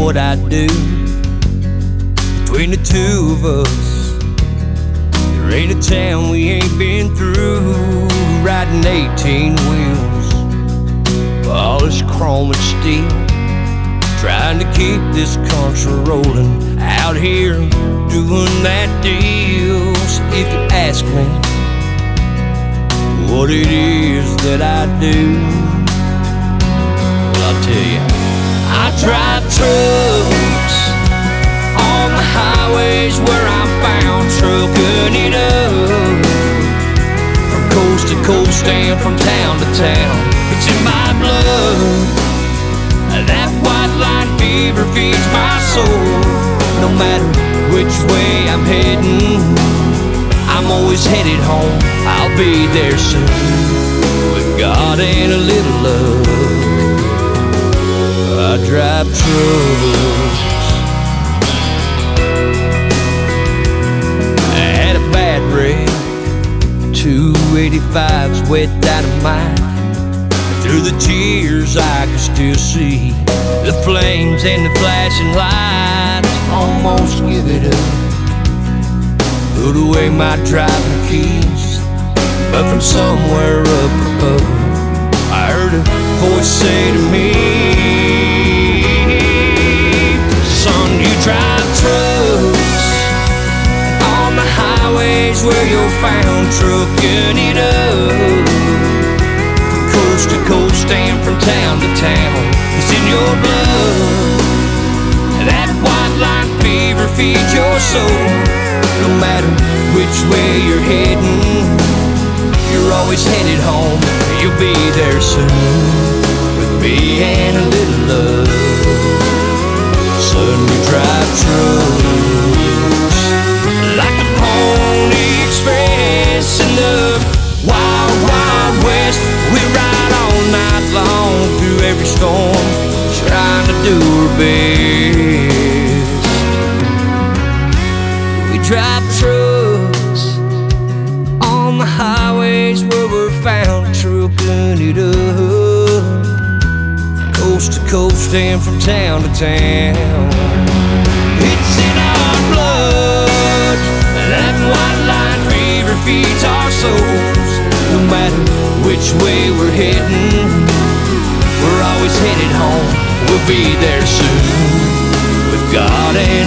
what I'd do. Between the two of us, there ain't a town we ain't been through. Riding 18 wheels, polished chrome and steel, trying to keep this country rolling. Out here doing that deal. So if you ask me what it is that I do, well, I'll tell you, I drive trucks on the highways where I'm bound, trucking it up from coast to coast and from town to town. It's in my blood. That white line fever feeds my soul. No matter which way I'm heading, I'm always headed home. I'll be there soon, with God and a little love. I drive trucks. I had a bad wreck, 285's wet dynamite. Through the tears I could still see the flames and the flashing lights. Almost give it up, put away my driving keys, but from somewhere up above I heard a voice say to me, son, you drive trucks on the highways where you're found, trucking it up coast to coast and from town to town. It's in your blood. That white line fever feeds your soul. No matter which way you're heading, you're always headed home. You'll be there soon, with me and a little love. Son, we drive trucks like the Pony Express in the wild, wild west. We ride all night long through every storm, trying to do our best. We drive trucks on the highways where we're found, trucking it up coast to coast and from town to town. It's in our blood. That white line fever feeds our souls. No matter which way we're heading, we're always headed home. We'll be there soon, with God and